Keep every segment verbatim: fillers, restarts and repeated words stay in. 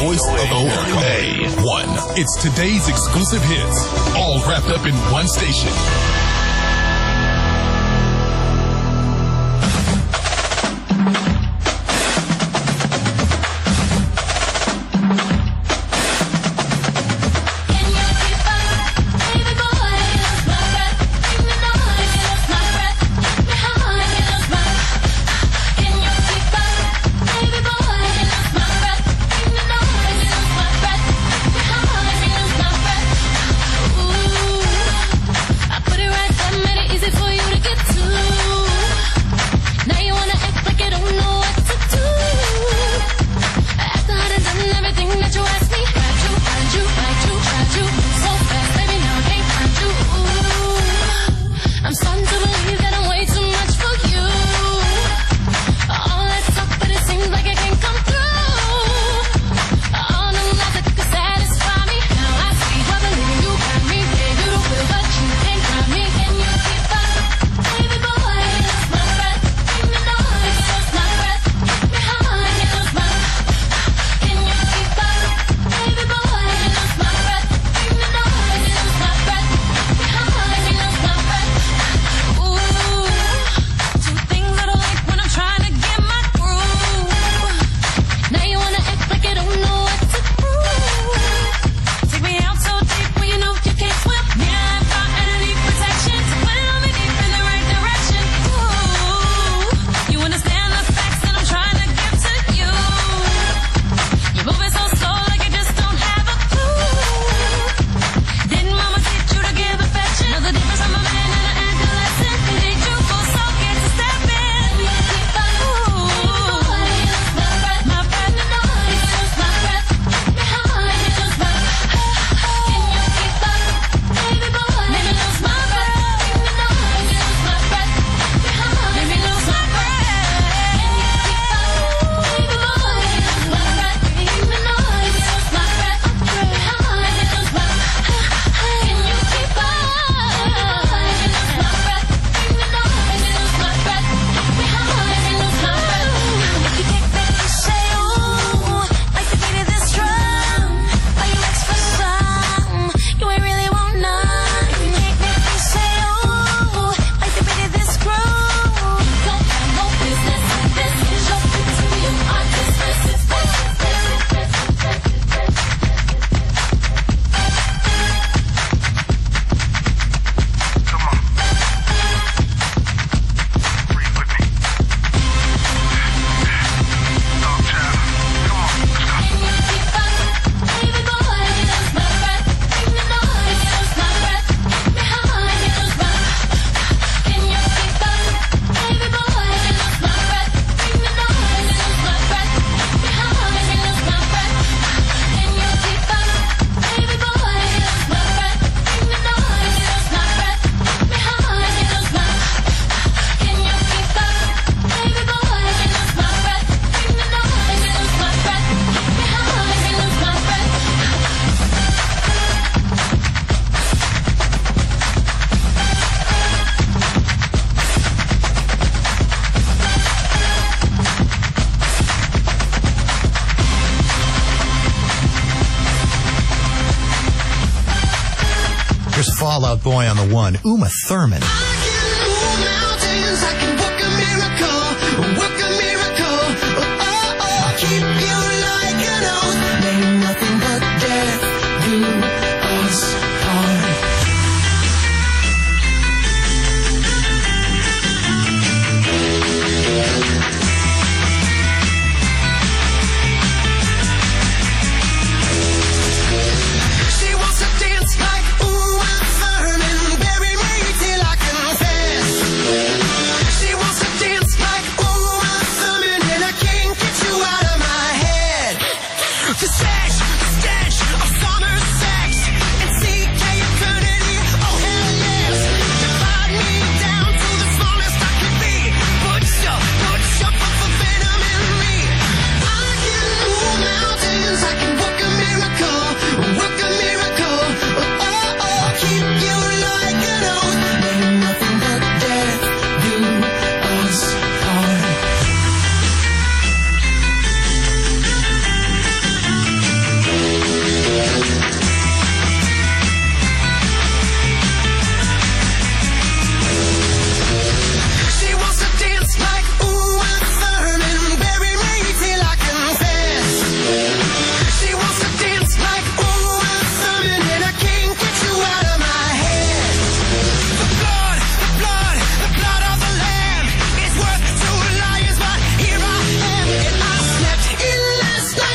voice of America. A one. It's today's exclusive hits, all wrapped up in one station. Fall Out Boy on the one, Uma Thurman.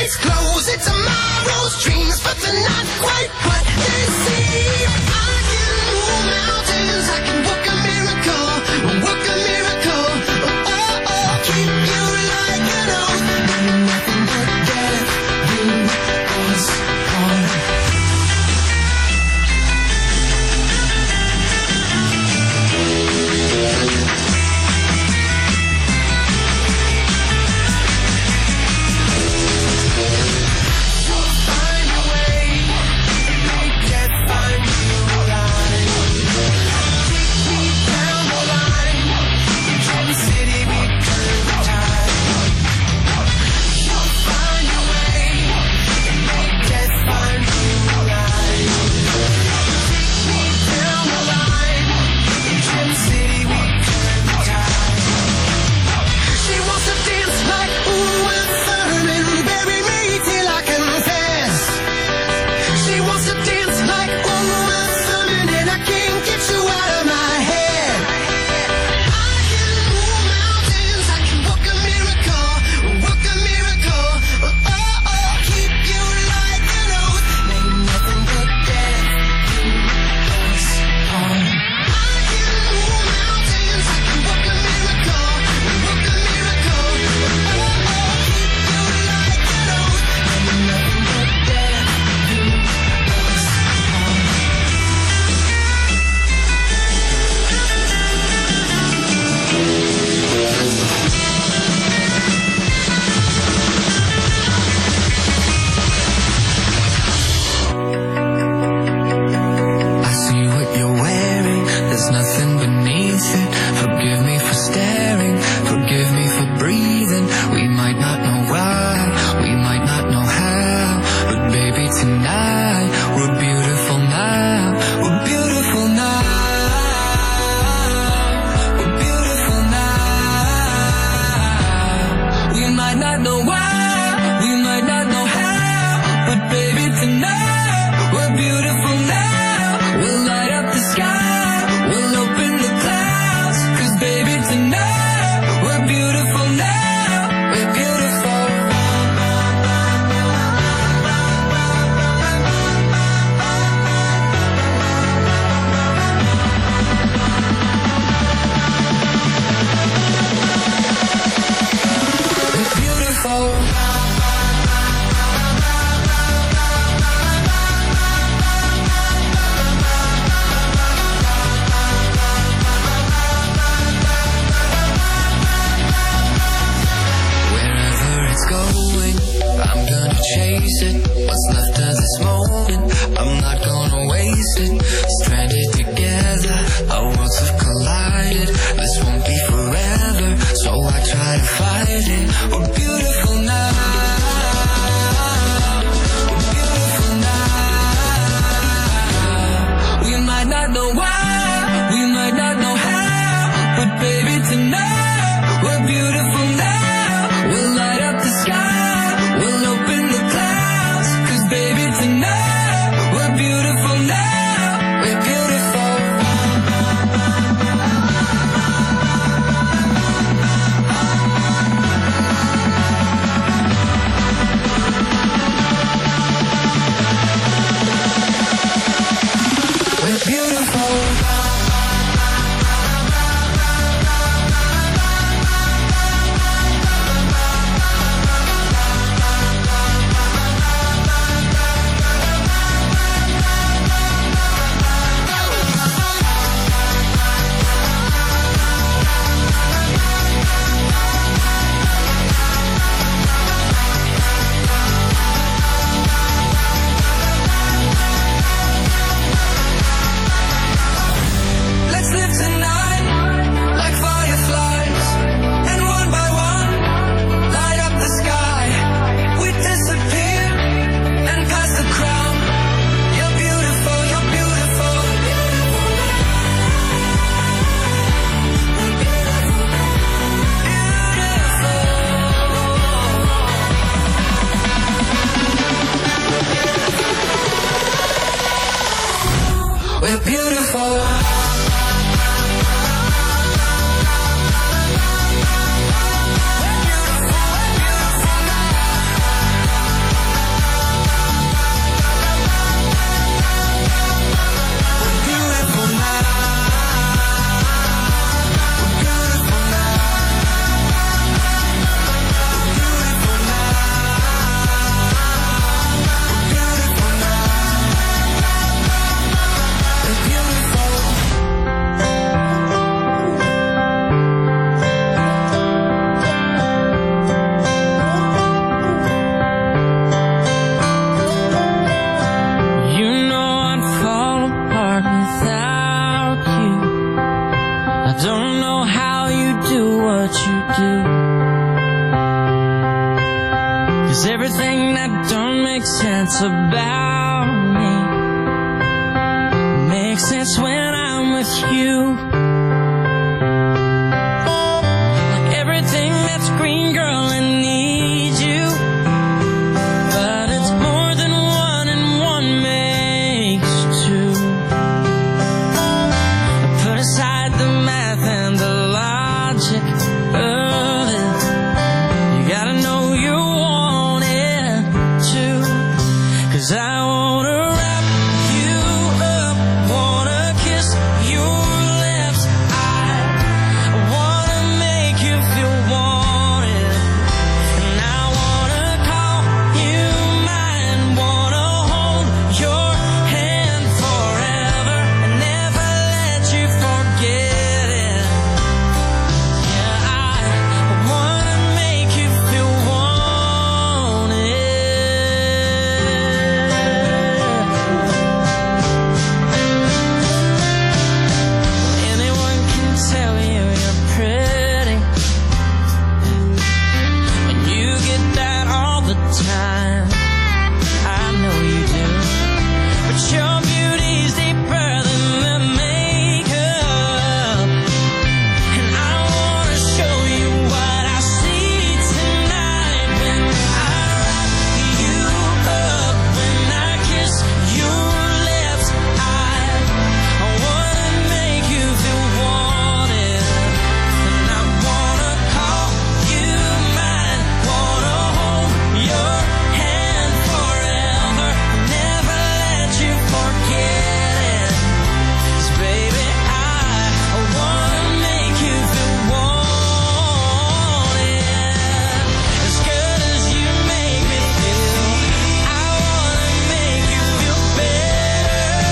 It's close, it's tomorrow's dreams, but they're not quite what they seem. I can move mountains, I can walk a miracle, walk a miracle. Oh, oh, oh, keep you like an oath. Ain't nothing but death do us part. everything that don't make sense about me makes sense when I'm with you. Like everything that's green, girl, I need you. But it's more than one and one makes two. Put aside the math and the logic of it. You gotta know you want it too. 'Cause I wanna wrap you up, wanna kiss your lips. I wanna make you feel wanted. And I wanna call you mine, wanna hold your hand forever and never let you forget it. Yeah, I wanna make you feel wanted. Anyone can tell you you're pretty, and you get that all the time. I know you do. But your beauty's deeper than the makeup. And I wanna show you what I see tonight when I wrap you up, when I kiss your lips. I, I wanna make you feel wanted. And I wanna call you mine, wanna hold your hand forever, never let you forget it. 'Cause baby, I, I wanna make you feel wanted. As good as you make me feel, I wanna make you feel better.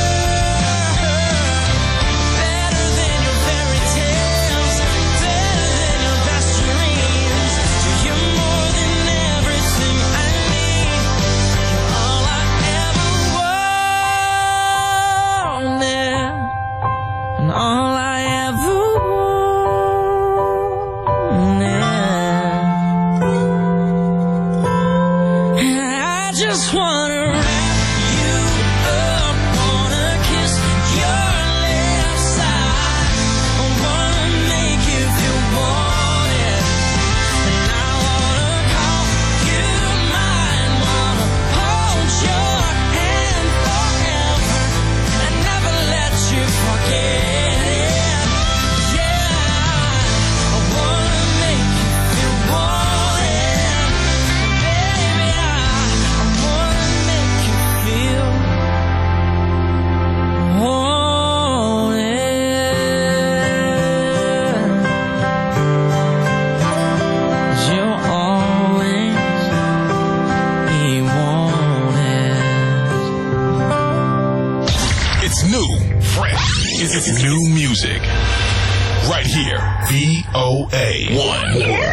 Better than your fairy tales, better than your best dreams. So you're more than everything I need. You're all I ever wanted, and all I ever wanted. And I just wanna wrap you up, wanna kiss your lips. I wanna make you feel wanted. And I wanna call you mine, wanna hold your hand forever and never let you forget it. Yeah, I wanna make you feel wanted. Baby, I, I wanna make you feel wanted. 'Cause you'll always be wanted. It's new, fresh. It's, it's new music. Right here. V O A one.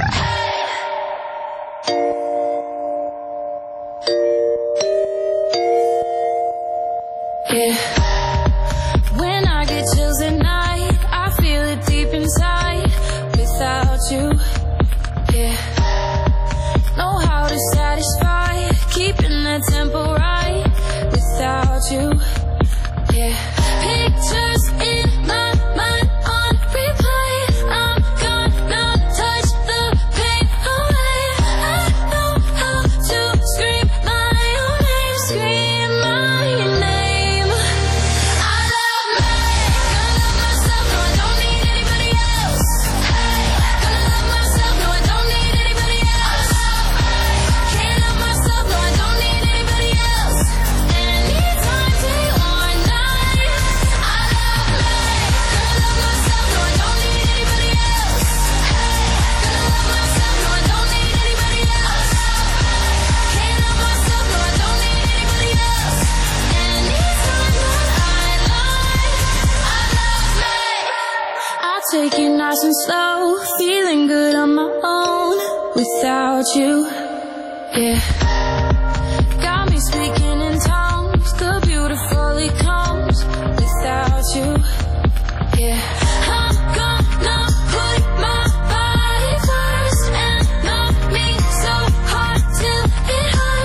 Yeah. When I get chills at night, I feel it deep inside. Without you, yeah. Know how to satisfy, keeping that tempo right. Without you, yeah. Pictures in my mind on replay. I'm gonna touch the pain away. I know how to scream my own name, scream my name. I love me, gonna love myself, no I don't need anybody else. Hey, gonna love myself, no I don't need anybody else. Can't love myself, no I don't need anybody else. Anytime, day or night. I love me, gonna love myself, no I don't need anybody else. Hey, gonna love myself, no I don't need anybody else. Can't love myself, no I don't need anybody else. Anytime that I lie, I love me. I take it nice and slow, feeling good on my own. Without you, yeah. Got me speaking in tongues, the beautiful it comes. Without you, yeah. I'm gonna put my body first and love me so hard till it hurts.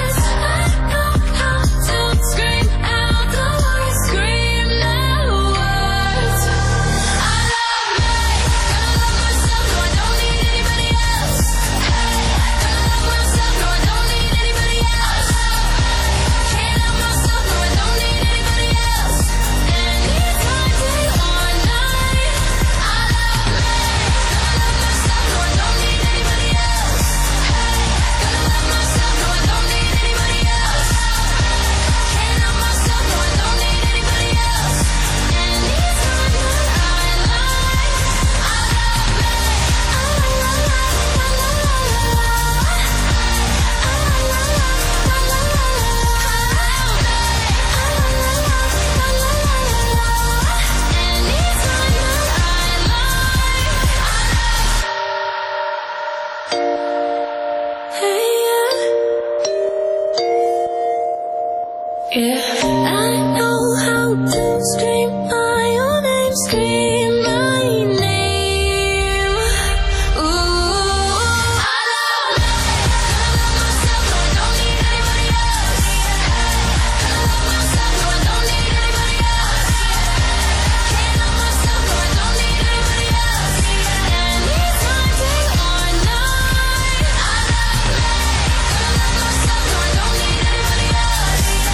Yeah, I know how to scream my own name, scream my name. Ooh, I love me, I love myself, no, I don't need anybody else. I love myself, no, I don't need anybody else. Can't love myself, no, I don't need anybody else. Anytime, day or night. I love me, I love myself, no, I don't need anybody else.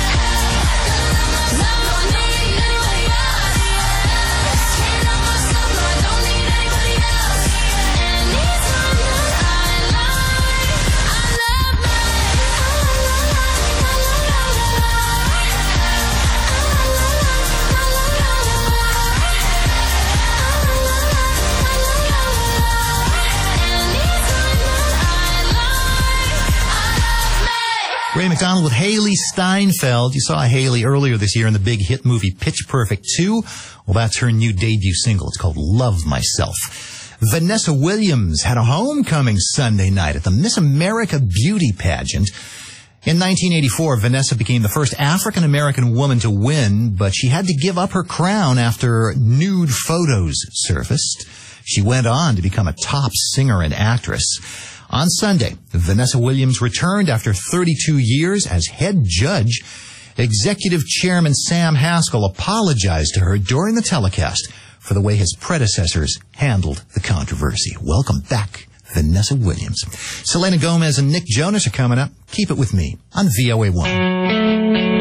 Ray McDonald with Haley Steinfeld. You saw Haley earlier this year in the big hit movie Pitch Perfect two. Well, that's her new debut single. It's called Love Myself. Vanessa Williams had a homecoming Sunday night at the Miss America Beauty Pageant. In nineteen eighty-four, Vanessa became the first African-American woman to win, but she had to give up her crown after nude photos surfaced. She went on to become a top singer and actress. On Sunday, Vanessa Williams returned after thirty-two years as head judge. Executive Chairman Sam Haskell apologized to her during the telecast for the way his predecessors handled the controversy. Welcome back, Vanessa Williams. Selena Gomez and Nick Jonas are coming up. Keep it with me on V O A one.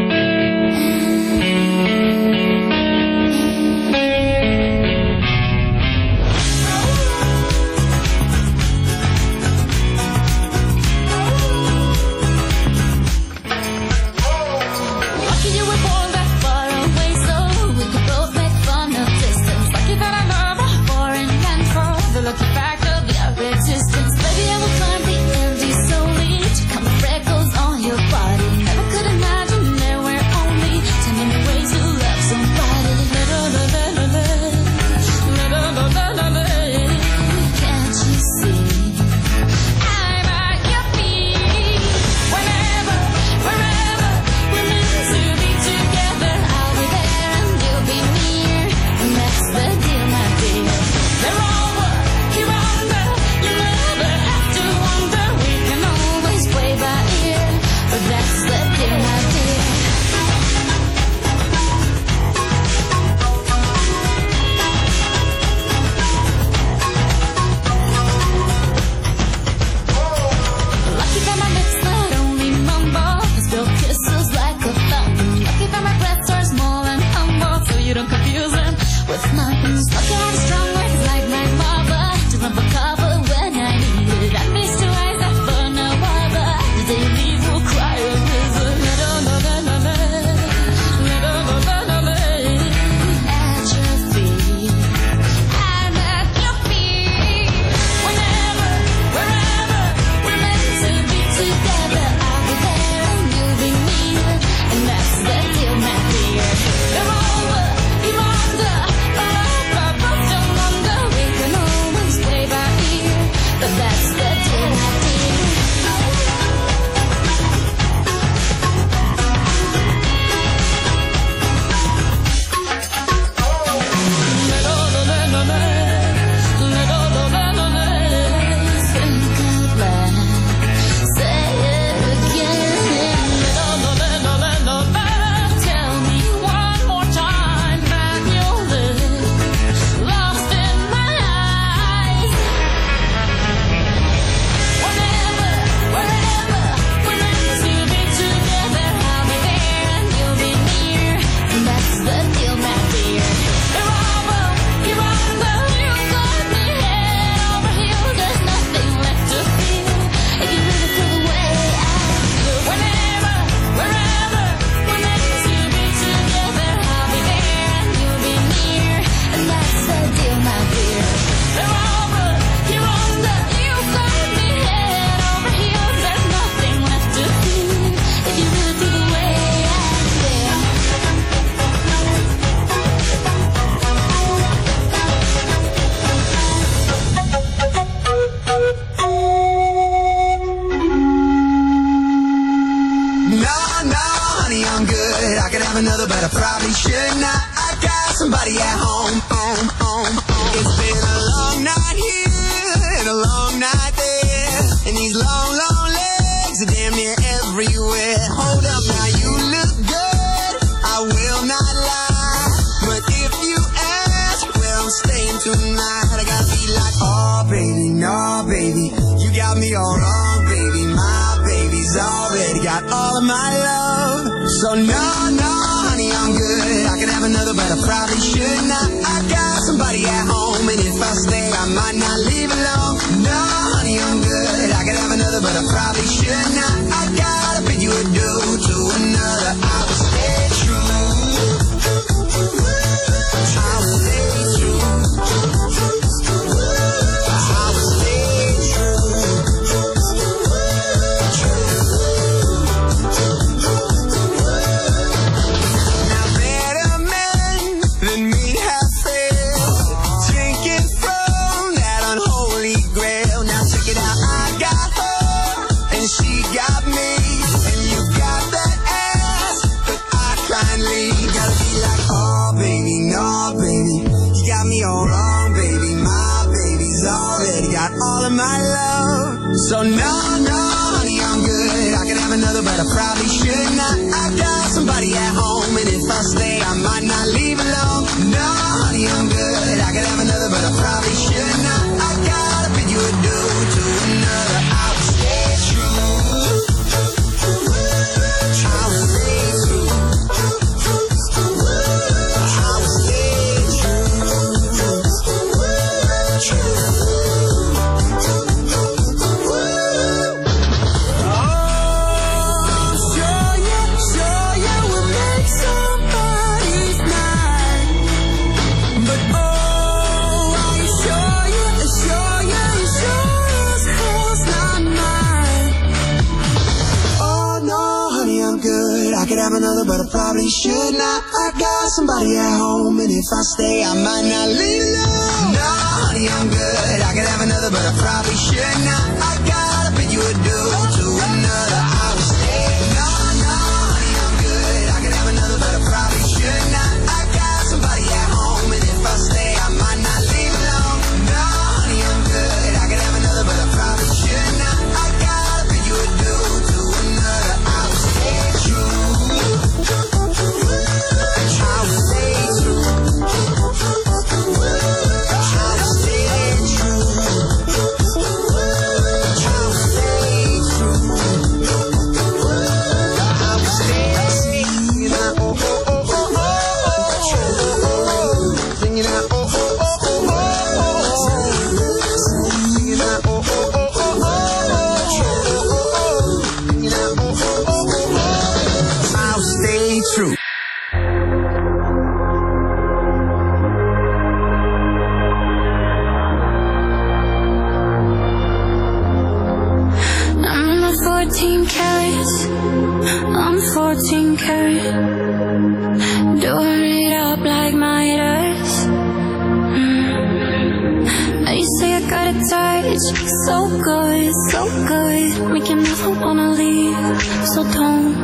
honey, I'm good. I could have another, but I probably should not. I got somebody at home, home, home, home. It's been a long night here and a long night there, and these long, long legs are damn near everywhere. Hold up, now you look good, I will not lie, but if you ask where I'm staying tonight, I gotta be like, oh baby, no baby, you got me all wrong, baby. My baby's already got all of my love, so no, no, honey, I'm good. I could have another, but I probably should not. I got somebody at home, and if I stay, I might not leave alone. No, honey, I'm good. I could have another, but I probably should not. I gotta bid you adieu to another. I will stay true. I will stay true. I will stay true. Now better men than me have failed, drinking from that unholy grail. Now check it out, I got her and she got me, and you got that ass, but I kindly gotta be like, oh baby, no baby, you got me all wrong, baby. My baby's already got all of my love, so no, no, honey, I'm good. I could have another, but I probably should not. I got somebody at home, and if I stay, I might not leave alone. No, honey, I'm good. I could have another, but I probably should not. I gotta bid you adieu to another. I will stay true. I will stay true. I will stay Oh, sure, yeah, sure, yeah, we'll make somebody's night. But oh, are you sure, yeah, sure, yeah, you sure as hell's not mine. Oh no, honey, I'm good. I could have another, but I probably should not. I got somebody at home, and if I stay, I might not leave alone. No, honey, I'm good. I could have another, but I probably should not. I gotta bid you adieu to another. I will stay. No, no, honey, I'm good. I could have another, but I probably should not. I got somebody at home, and if I stay, I might not leave alone. No, honey, I'm good. I could have another, but I probably should not. I gotta bid you adieu to another. I will stay true. I will stay true. I will stay true. I will stay true. I will stay singing out, oh, oh, oh, oh, oh, oh. Singing out, oh, oh, oh, oh, oh. Singing out, oh, oh, oh, oh, oh. Singing out, oh, oh, oh, oh, oh. I'll stay true. I'm not fourteen carats, I'm fourteen carat. Doing it up like Midas. Mm. Now you say I got a touch, so good, so good, make you never wanna leave. So don't,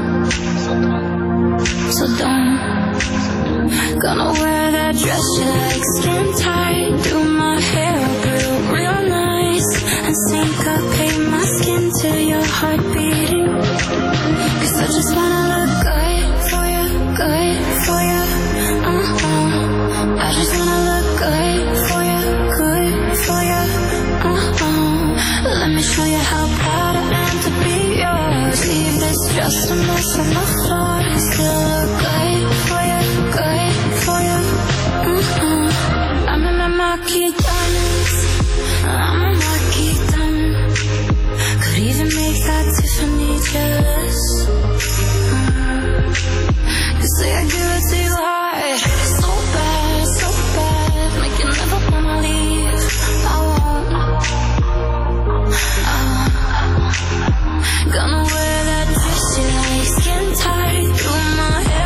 so don't. Gonna wear that dress you like, skin tight, do my hair up real, real nice, and syncopate my skin to your heart beating. Cause I just wanna look good for you, good for you, uh-huh. I just wanna look good for you, good for you, uh-huh. Let me show you how proud I am to be yours. Leave this just a mess on the floor, still look good for you, good for you, uh-huh. I'm in my marquee diamonds, I'm a marquee diamond. Could even make that Tiffany jealous. You say I give it to you hard, so bad, so bad, make you never wanna leave. I won't, I won't. Gonna wear that dress you like, skin tight, do my hair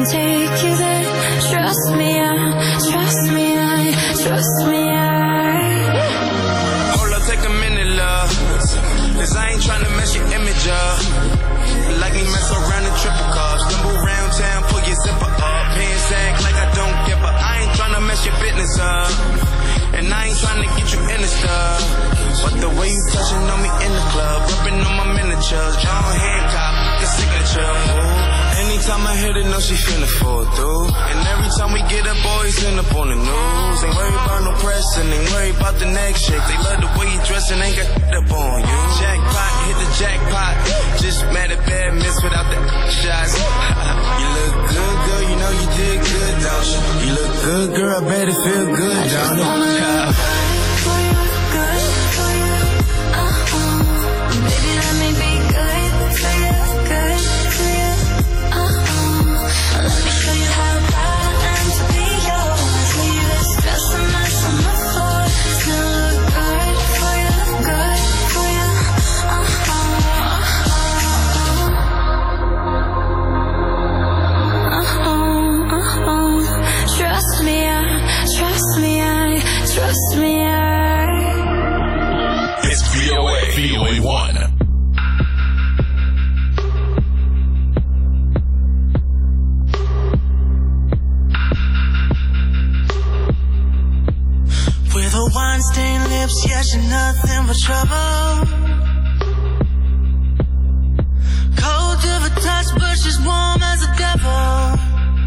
can take you there. Trust me, I, trust me, I, trust me, I. Hold up, take a minute, love. Cause I ain't tryna mess your image up. Like me mess around and triple cup. Stumble around town, pull your zipper up. Pants act like I don't give a. I ain't tryna mess your business up. And I ain't tryna get you in the stuff. But the way you touching on me in the club, rubbing on my miniatures, John Hancock, the signature. Ooh. Anytime I hit it, know she finna fall through. And every time we get up, boys end up on the news. Ain't worried about no press and ain't worried about the next shit. They love the way you dress and ain't got up on you. Jackpot, hit the jackpot. Just mad at bad miss without the shots. You look good, girl, you know you did good, don't you? You look good, girl, I bet it feel good, don't you? For you, good for you. Uh-huh. Baby, let me be good for you, good for you. Uh-huh. Let me show you how bad I am to be yours. Leave the stress and mess on the floor. Still look good for you, good for you. Uh-huh. Uh-huh. Uh-huh. Trust me, I, trust me, I, trust me, I. It's V O A. V O A one. With her wine-stained lips, yeah, she's nothing but trouble. Cold to the touch, but she's warm as a devil.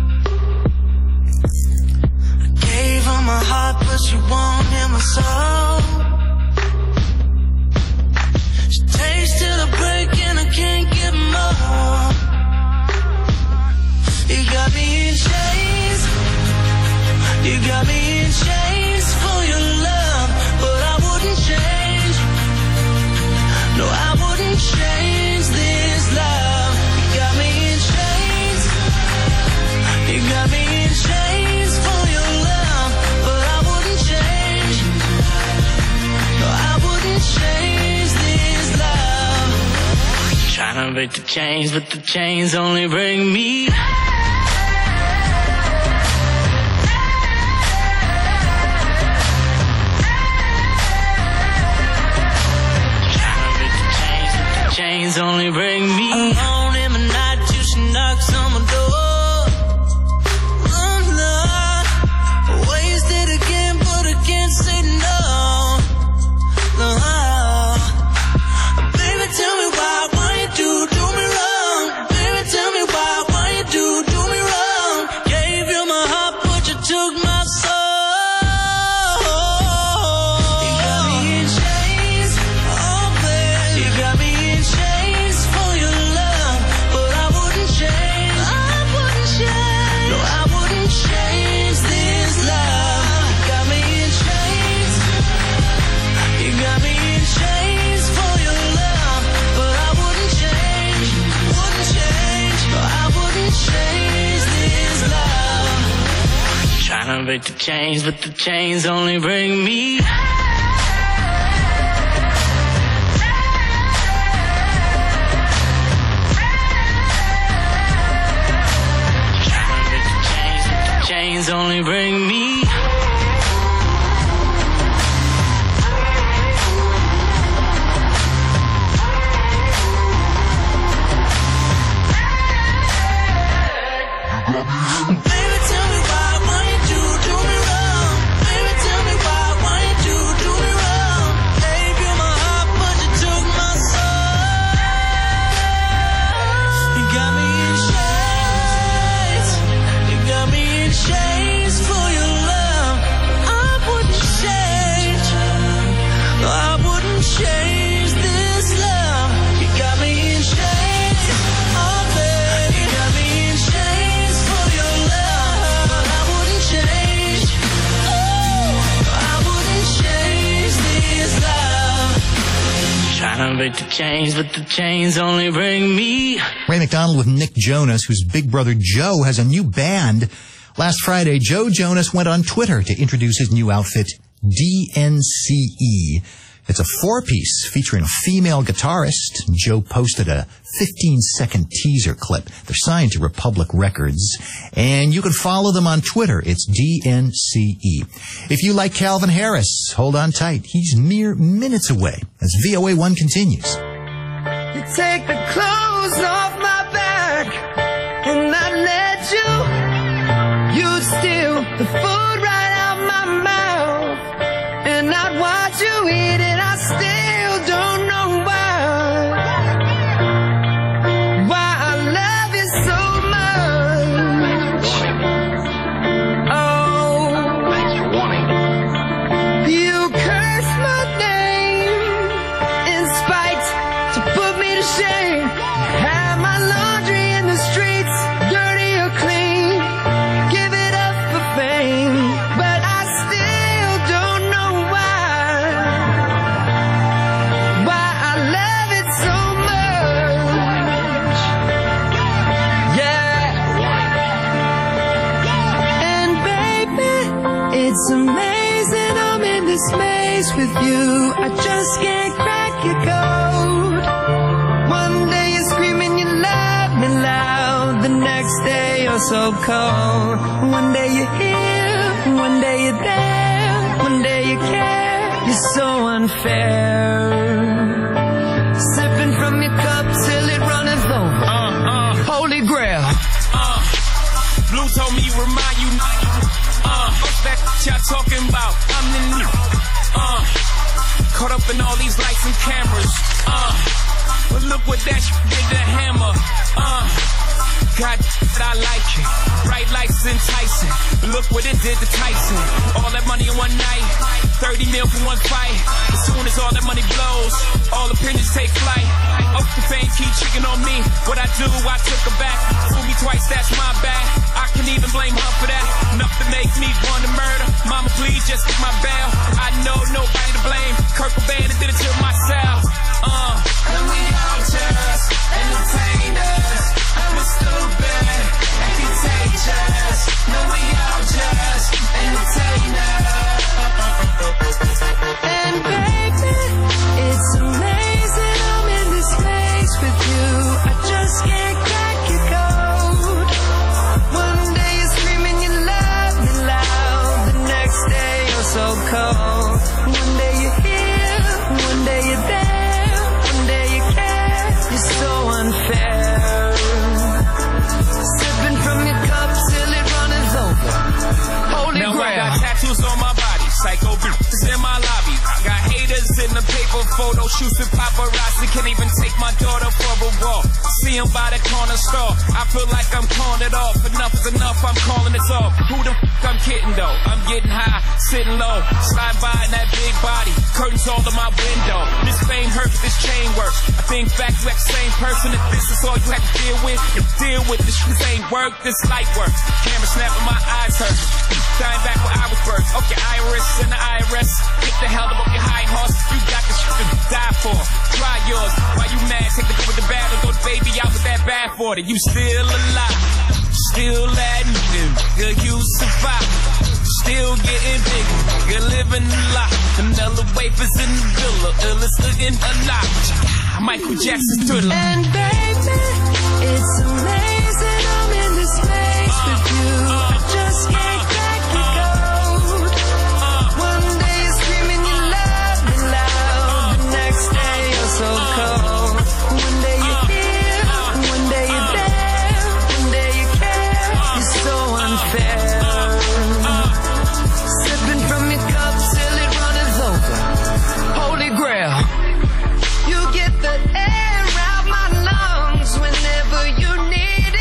I gave her my heart, but she wanted my soul. She takes till the break and I can't get more. You got me in chains. You got me in chains for your love, but I wouldn't change. No, I wouldn't change this love. You got me in chains. You got me in chains for your love, but I wouldn't change. No, I wouldn't change this love. Trying to break the chains, but the chains only break me. Chains only bring me alone in the night till she knocks on my door. Oh no, wasted again, but I can't say no. No, baby, tell me why, why you do do me wrong? Baby, tell me why, why you do do me wrong? Gave you my heart, but you took my soul. You got me in chains, oh baby, you got me. Chains for your love, but I wouldn't change. I wouldn't change. No, I wouldn't change this love. You got me in chains. You got me in chains for your love, but I wouldn't change. Wouldn't change. No, I wouldn't change this love. Trying to break the chains, but the chains only bring me. Chains only bring me. Baby, tell me why, why you do do me wrong? Baby, tell me why, why you do do me wrong? Gave you my heart, but you took my soul. You got me in chains. You got me in chains for your love. I wouldn't change. No, I wouldn't change this love. You got me in chains. Oh, baby, you got me in chains for your love. But I wouldn't change. Oh, I wouldn't change this love. Trying to break the chains, but the chains only bring me. Ray McDonald with Nick Jonas, whose big brother Joe has a new band. Last Friday, Joe Jonas went on Twitter to introduce his new outfit, D N C E. It's a four-piece featuring a female guitarist. Joe posted a fifteen-second teaser clip. They're signed to Republic Records, and you can follow them on Twitter. It's D N C E. If you like Calvin Harris, hold on tight. He's mere minutes away as V O A one continues. You take the clothes off my back, and I let you. You steal the food right out my mouth, and I'd watch you eat it. I still don't know why. Why I love you so much. Oh, you curse my name in spite to put me to shame. Have my laundry in the streets, dirty or clean. Give it up for fame, but I still don't know why. Why I love it so much. Yeah. And baby, it's amazing I'm in this maze with you. I just can't crack your code. One day you're screaming you love me loud, the next day you're so cold. One day you're here, one day you're there, one day you care. You're so unfair. Sipping from your cup till it runneth over. Uh, uh, Holy grail. uh. Blue told me remind you, uh, what's that y'all talking about? I'm the new, uh, caught up in all these lights and cameras, uh, but look what that sh- did to Hammer, uh, God, I like it, bright lights enticing, look what it did to Tyson, all that money in one night, thirty mil for one fight, as soon as all that money blows, all opinions take flight, up the fame keep chicken on me, what I do, I took her back, fool me twice, that's my bad, I can even blame her for that, enough to make me want to murder, mama please just get my bail, I know nobody to blame, Kurt Cobain did it to myself, uh, And we all just entertainers, and we're stupid and contagious. No, we all just entertainers. And baby, it's amazing I'm in this place with you. I just can't crack your code. One day you're screaming you love me loud, the next day you're so cold. One day you're here, one day you're there, one day you care. You're so unfair. Sipping from your cup till it runneth over. Holy now I grail. got tattoos on my body, psycho bitches in my lobby, got haters in the paper photo shoots with paparazzi, can't even take my daughter for a walk, see him by the corner store, I feel like I'm calling it off, enough is enough, I'm calling it off, who the f*** I'm kidding though, I'm getting high, sitting low, slide by in that big body, curtains all to my window, this fame hurts, this chain works, I think back to that same person, if this is all you had to deal with, you deal with this, this ain't work, this light work, camera snapping, my eyes hurt, dying back where I was birthed, okay Iris and the I R S, get the hell up your high horse, you got the shit to die for, try yours, why you mad, take the good with the bad, and throw the baby out with that bad for it, you still alive, still admitting, girl you survive, still getting bigger, you're living a lot, vanilla wafers in the villa, illest looking alive, Michael Jackson's thriller. And baby, it's amazing I'm in this place with you. I just can't crack your code. One day you're screaming you love me loud, the next day you're so cold. One day you're here, one day you're there, one day you care. You're so unfair. Sipping from your cup till it runneth over. Holy grail. You get the air out my lungs whenever you need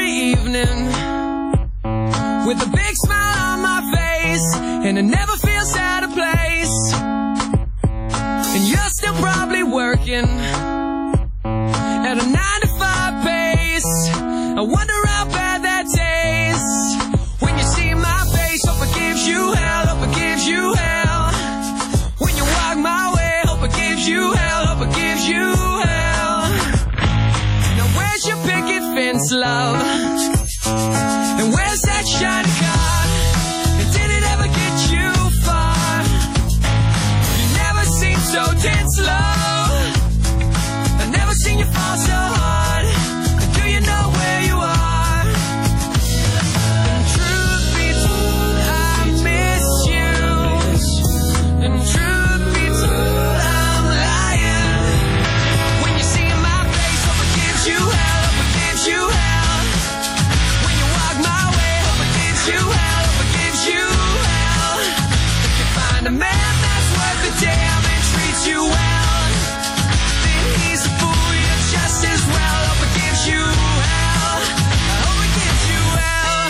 evening with a big smile on my face, and it never feels out of place. And you're still probably working at a nine to five pace. I wonder how bad that tastes when you see my face. Hope it gives you hell, hope it gives you hell. When you walk my way, hope it gives you hell, hope it gives you hell. Now where's your picket fence, love? And where's that shiny car? And did it ever get you far? You never seem so dead slow. I've never seen you fall so hard. Do you know where you are? And truth be told, I miss you. And truth be told, I'm lying. When you see my face, hope it gives you hell, hope it gives you hell. When you walk my way, hope it gives you hell, hope it gives you hell. If you find a man that's worth the damn and treats you well, then he's a fool, you're just as well. Hope it gives you hell, I hope it gives you hell.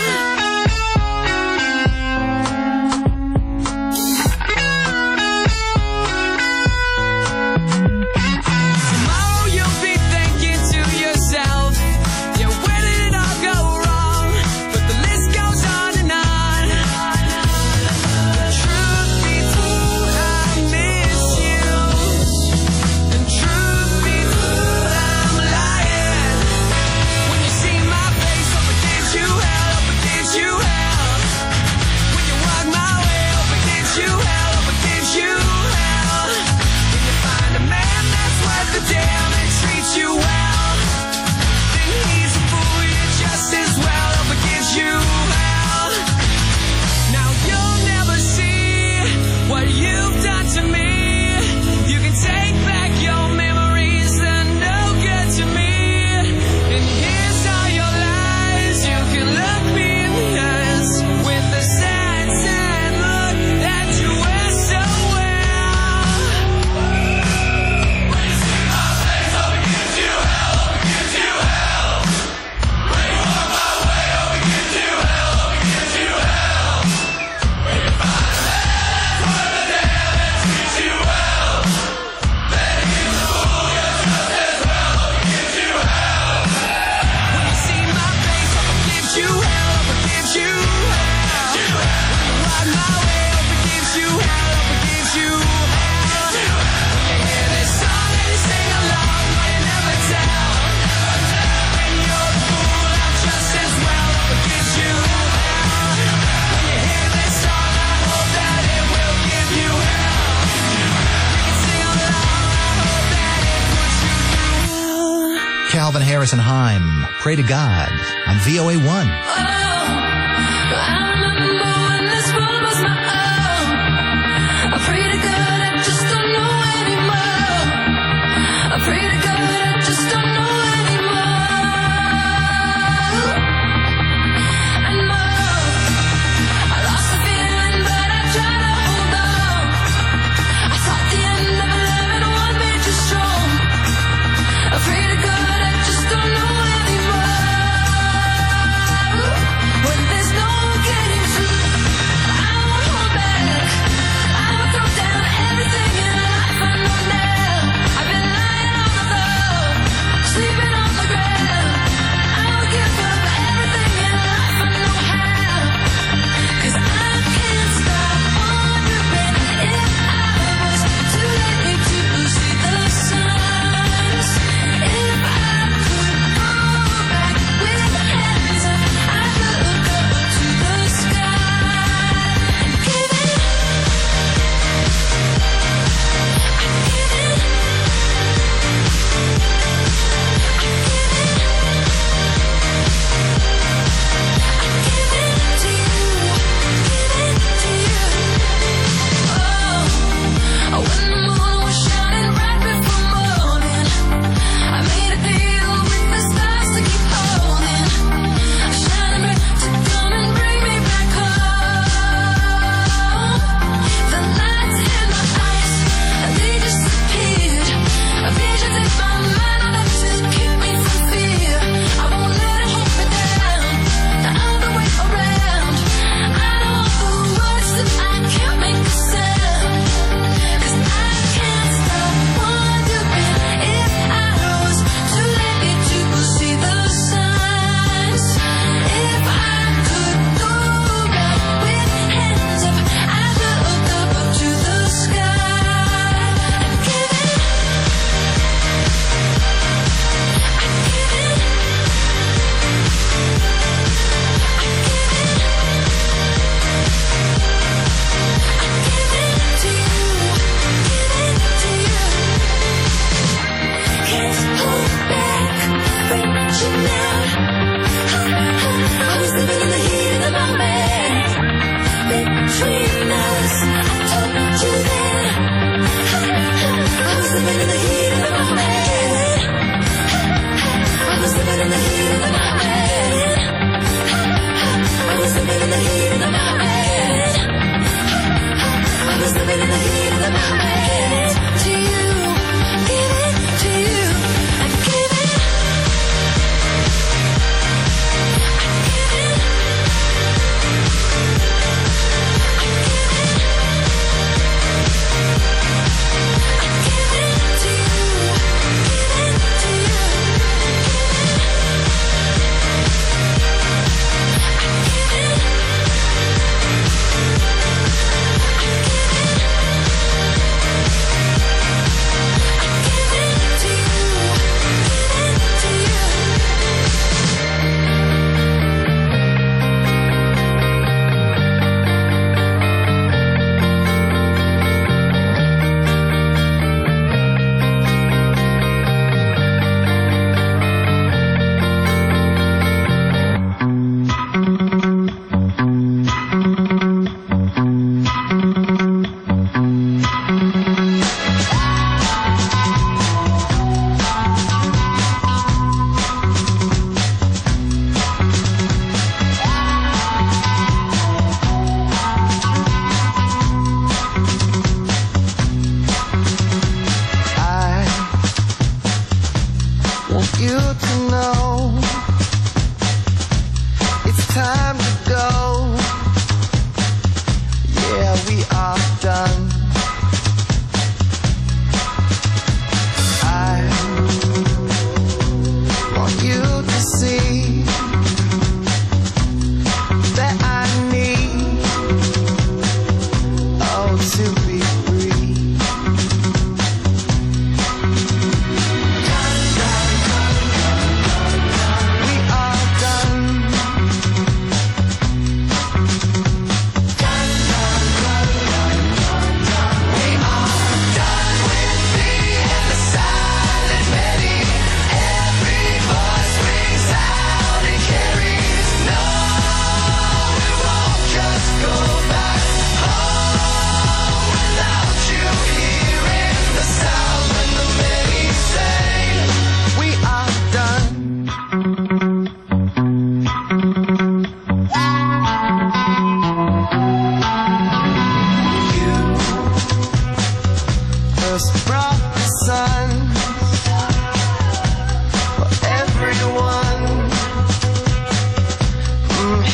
Tomorrow you'll be thinking to yourself, yeah, where did it all go wrong? But the list goes on and on. Truth be told, I miss you. And truth be told, I'm lying. When you see my face, hope it gives you hell, hope it gives you hell. When you walk my way, hope it gives you hell, hope it gives you hell. When you find a man that's worth the damn and treats you well, then he's a fool, you're just as well. Hope it gives you hell. Now you'll never see what you've done to me. You can take back your memories, they're no good to me. And here's all your lies. You can look me in the eyes with the sad, sad look that you wear so well. When you see my face, hope it gives you hell, hope it gives you hell. When you walk my way, hope it gives you hell, hope it gives you hell. When you find a man that's worth the damn and treats you well, then he's a fool, you're just as well. Hope it gives you hell. When you see my face, hope it gives you hell, hope it gives you hell. When you walk my way, hope it gives you hell, hope it gives you hell. When you hear this song and you sing along, but you never tell. When you're a fool, I'm just as well. Hope it gives you hell. When you hear this song, I hope that it will give you hell. You can sing along, I hope that it puts you through. Calvin Harris and Haim, Pray to God on V O A one. I remember when this world was my own. I pray to God, I just don't know anymore. I pray to God, I just don't know anymore. And more, I lost the feeling, but I try to hold on. I thought the end of eleven one made you strong. I pray to God, I just don't know anymore. When there's no one can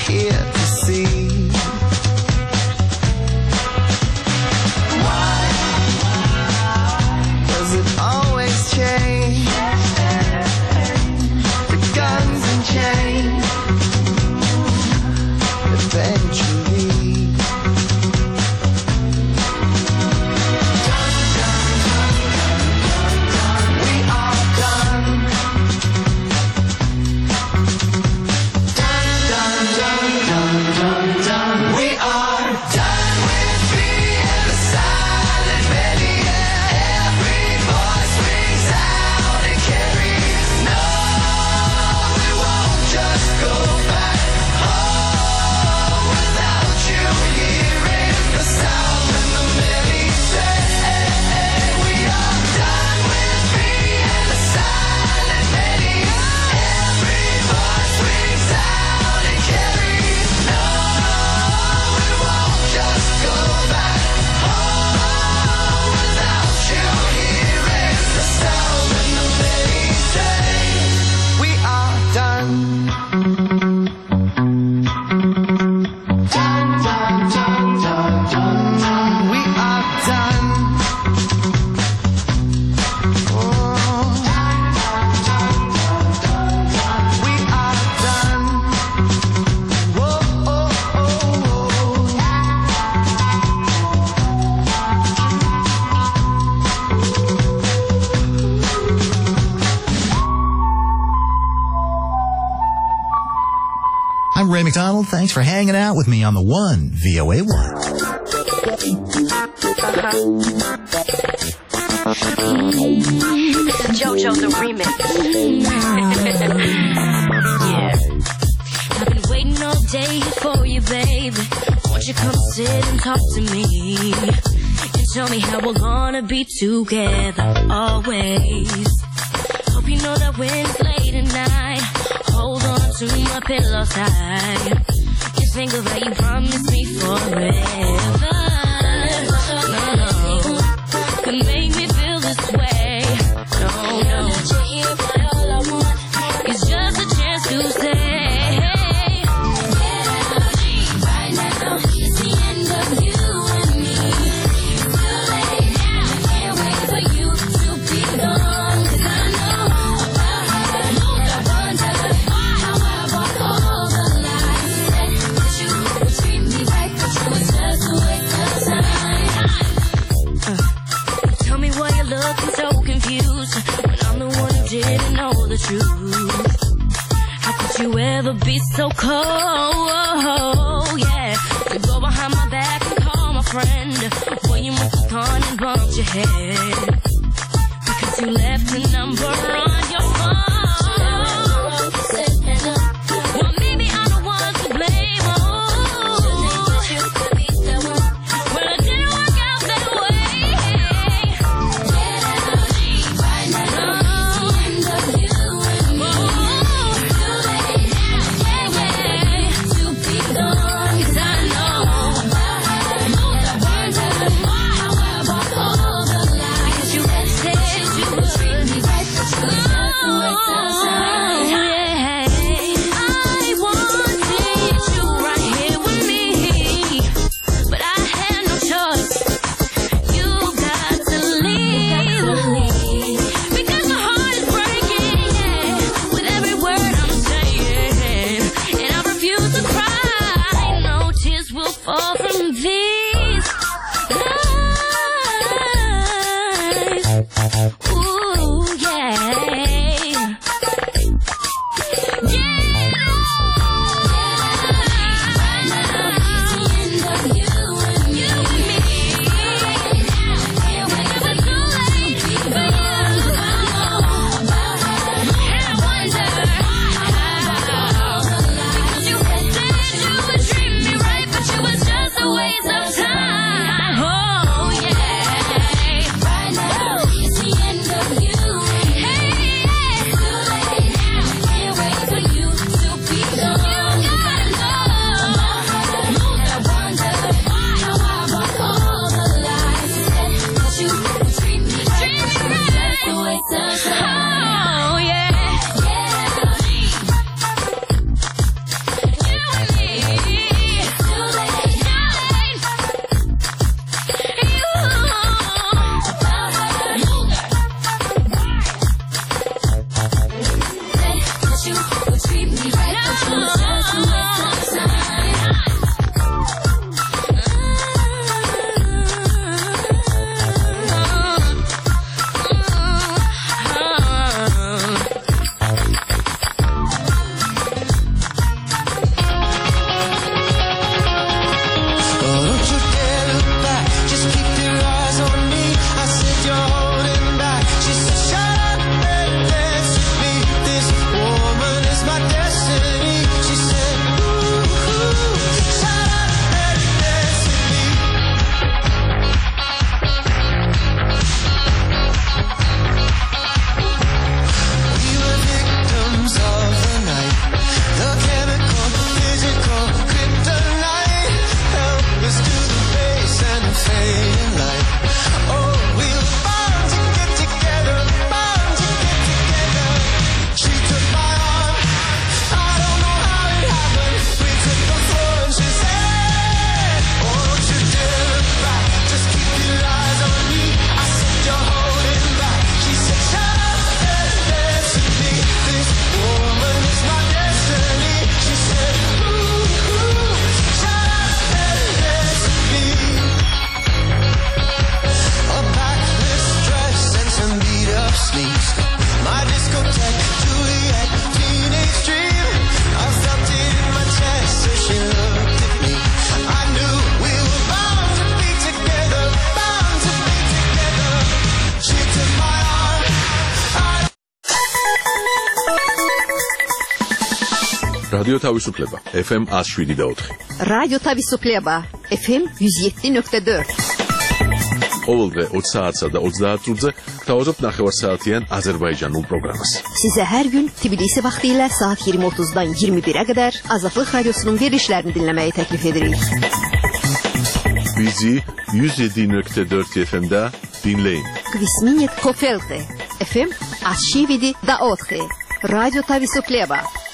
here to see. Why does it always change? The guns and chains eventually. I'm Ray McDonald. Thanks for hanging out with me on the one, V O A one. JoJo the remix. Yeah. I've been waiting all day for you, baby. Won't you come sit and talk to me and tell me how we're gonna be together always. Hope you know that when it's late at night, hold on to my pillow side. Just think of how you promised me forever. No, could make me feel this way. No, no. All I want is just a chance to say. Right now, it's the end of you and me. Too late now, can't wait for you to be gone. 'Cause I know about her. I wonder how I bought all the lies. Said that you would treat me right, but you was just a waste of time. Uh, tell me why you're looking so confused when I'm the one who didn't know the truth. How could you ever be so cold? Yeah, you go behind my back and call my friend when you must have gone and bumped your head because you left a number on your phone. Well, maybe I'm the one to blame. Oh, well, it didn't work out that way. Right now, it's the end of you and me. Too late now, can't wait to be gone. 'Cause I know about her. I wonder how I bought all the lies. რადიო თავისუფლება F M one oh seven point four. რადიო თავისუფლება F M one oh seven point four. ყოველდღე ოცი საათსა და ოცდაათ წუთზე გთავაზობთ ნახევარსაათიან აზერბაიჯანულ პროგრამას. Sizə hər gün Tbilisi vaxtı ilə saat iyirmi otuzdan iyirmi birə qədər Azadlıq Radiosunun verilişlərini dinləməyi təklif edirik. Bizi one oh seven point four F M-də dinləyin. Kvisminit Kofelte F M one oh seven point four. Радио Тависуклеба